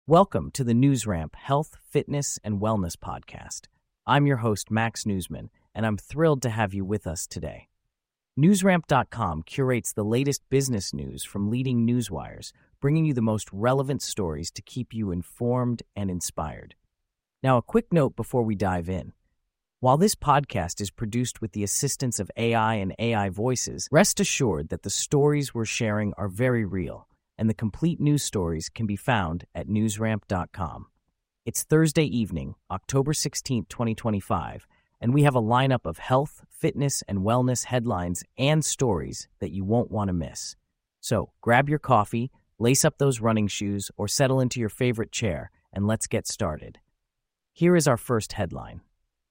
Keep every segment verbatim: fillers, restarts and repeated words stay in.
Welcome to the NewsRamp Health, Fitness, and Wellness Podcast. I'm your host, Max Newsman, and I'm thrilled to have you with us today. NewsRamp dot com curates the latest business news from leading newswires, bringing you the most relevant stories to keep you informed and inspired. Now, a quick note before we dive in. While this podcast is produced with the assistance of A I and A I voices, rest assured that the stories we're sharing are very real, and the complete news stories can be found at NewsRamp dot com. It's Thursday evening, October sixteenth, twenty twenty-five, and we have a lineup of health, fitness, and wellness headlines and stories that you won't want to miss. So grab your coffee, lace up those running shoes, or settle into your favorite chair, and let's get started. Here is our first headline.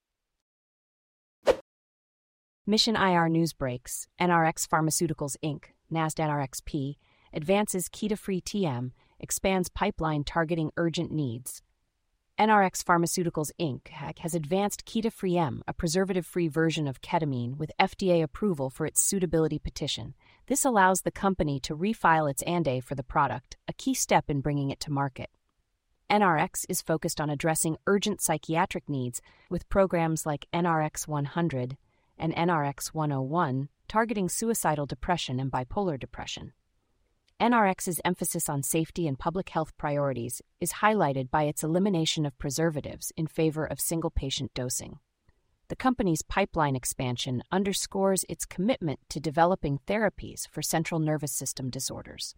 Mission I R News breaks. N R X Pharmaceuticals, Incorporated, NASDAQ R X P, advances keto-free T M, expands pipeline targeting urgent needs. N R X Pharmaceuticals, Incorporated has advanced keto-free M, a preservative-free version of ketamine, with F D A approval for its suitability petition. This allows the company to refile its A N D A for the product, a key step in bringing it to market. N R X is focused on addressing urgent psychiatric needs with programs like N R X one hundred and N R X one oh one, targeting suicidal depression and bipolar depression. N R X's emphasis on safety and public health priorities is highlighted by its elimination of preservatives in favor of single-patient dosing. The company's pipeline expansion underscores its commitment to developing therapies for central nervous system disorders.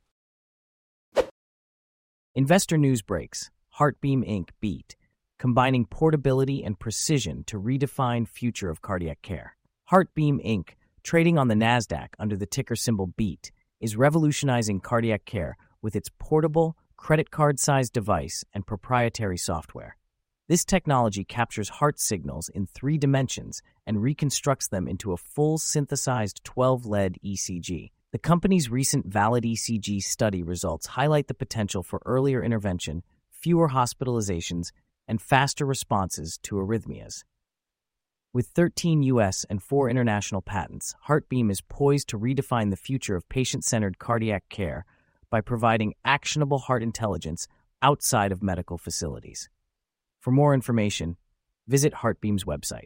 Investor news breaks. Heartbeam Incorporated beat, combining portability and precision to redefine future of cardiac care. Heartbeam Incorporated, trading on the NASDAQ under the ticker symbol BEAT, is revolutionizing cardiac care with its portable, credit card-sized device and proprietary software. This technology captures heart signals in three dimensions and reconstructs them into a full synthesized twelve-lead E C G. The company's recent VALID E C G study results highlight the potential for earlier intervention, fewer hospitalizations, and faster responses to arrhythmias. With thirteen U S and four international patents, Heartbeam is poised to redefine the future of patient-centered cardiac care by providing actionable heart intelligence outside of medical facilities. For more information, visit Heartbeam's website.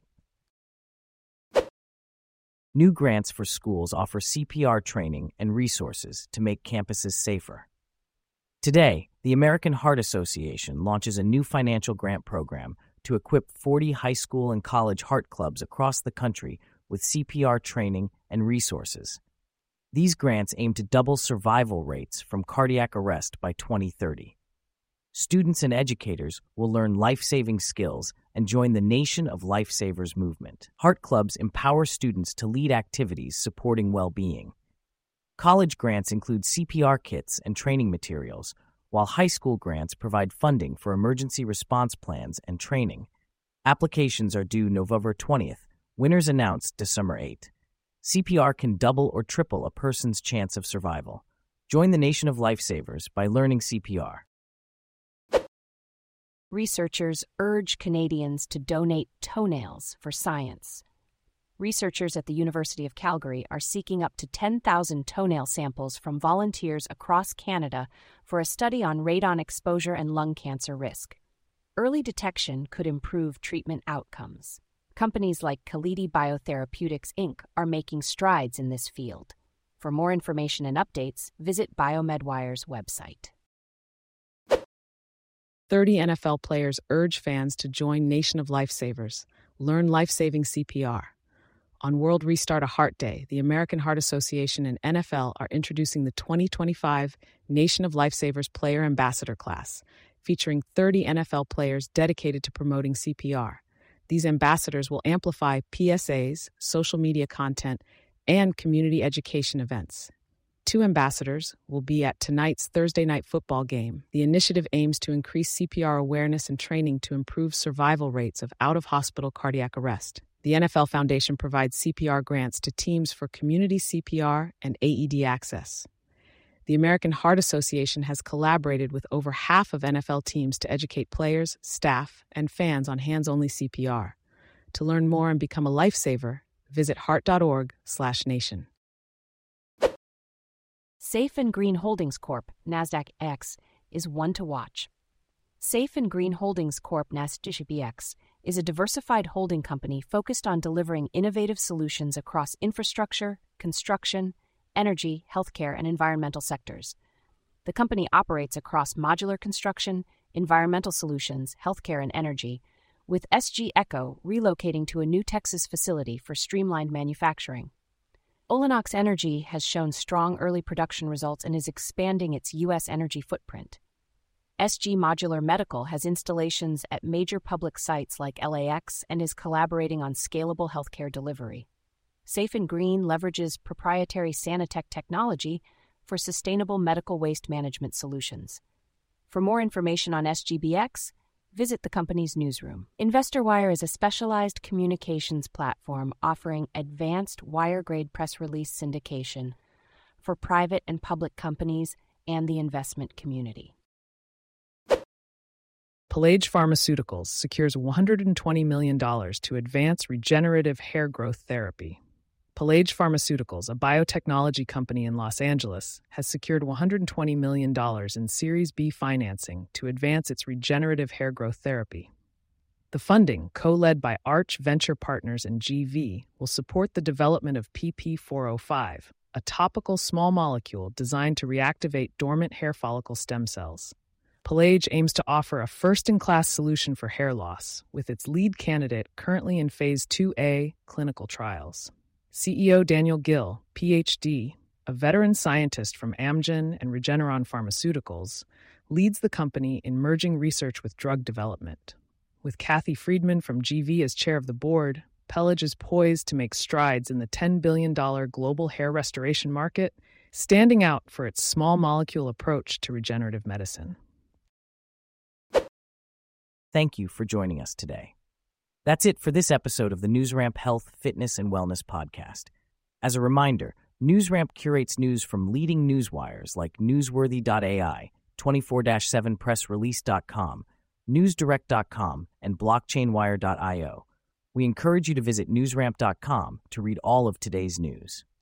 New grants for schools offer C P R training and resources to make campuses safer. Today, the American Heart Association launches a new financial grant program to equip forty high school and college heart clubs across the country with C P R training and resources. These grants aim to double survival rates from cardiac arrest by twenty thirty. Students and educators will learn life-saving skills and join the Nation of Lifesavers movement. Heart clubs empower students to lead activities supporting well-being. College grants include C P R kits and training materials, while high school grants provide funding for emergency response plans and training. Applications are due November twentieth, winners announced December eighth. C P R can double or triple a person's chance of survival. Join the Nation of Lifesavers by learning C P R. Researchers urge Canadians to donate toenails for science. Researchers at the University of Calgary are seeking up to ten thousand toenail samples from volunteers across Canada for a study on radon exposure and lung cancer risk. Early detection could improve treatment outcomes. Companies like Kalidi Biotherapeutics, Incorporated are making strides in this field. For more information and updates, visit BioMedWire's website. thirty N F L players urge fans to join Nation of Lifesavers. Learn life-saving C P R. On World Restart a Heart Day, the American Heart Association and N F L are introducing the twenty twenty-five Nation of Lifesavers Player Ambassador Class, featuring thirty N F L players dedicated to promoting C P R. These ambassadors will amplify P S As, social media content, and community education events. Two ambassadors will be at tonight's Thursday night football game. The initiative aims to increase C P R awareness and training to improve survival rates of out-of-hospital cardiac arrest. The N F L Foundation provides C P R grants to teams for community C P R and A E D access. The American Heart Association has collaborated with over half of N F L teams to educate players, staff, and fans on hands-only C P R. To learn more and become a lifesaver, visit heart.org slash nation. Safe and Green Holdings Corp, NASDAQ X, is one to watch. Safe and Green Holdings Corp N A S D S B X is a diversified holding company focused on delivering innovative solutions across infrastructure, construction, energy, healthcare, and environmental sectors. The company operates across modular construction, environmental solutions, healthcare, and energy, with S G Echo relocating to a new Texas facility for streamlined manufacturing. Olenox Energy has shown strong early production results and is expanding its U S energy footprint. S G Modular Medical has installations at major public sites like L A X and is collaborating on scalable healthcare delivery. Safe and Green leverages proprietary Sanitec technology for sustainable medical waste management solutions. For more information on S G B X, visit the company's newsroom. InvestorWire is a specialized communications platform offering advanced wire-grade press release syndication for private and public companies and the investment community. Pelage Pharmaceuticals secures one hundred twenty million dollars to advance regenerative hair growth therapy. Pelage Pharmaceuticals, a biotechnology company in Los Angeles, has secured one hundred twenty million dollars in Series B financing to advance its regenerative hair growth therapy. The funding, co-led by Arch Venture Partners and G V, will support the development of P P four oh five, a topical small molecule designed to reactivate dormant hair follicle stem cells. Pelage aims to offer a first-in-class solution for hair loss, with its lead candidate currently in Phase two A clinical trials. C E O Daniel Gill, P H D, a veteran scientist from Amgen and Regeneron Pharmaceuticals, leads the company in merging research with drug development. With Kathy Friedman from G V as chair of the board, Pelage is poised to make strides in the ten billion dollars global hair restoration market, standing out for its small molecule approach to regenerative medicine. Thank you for joining us today. That's it for this episode of the NewsRamp Health, Fitness, and Wellness podcast. As a reminder, NewsRamp curates news from leading newswires like newsworthy dot A I, twenty-four seven press release dot com, newsdirect dot com, and blockchain wire dot io. We encourage you to visit newsramp dot com to read all of today's news.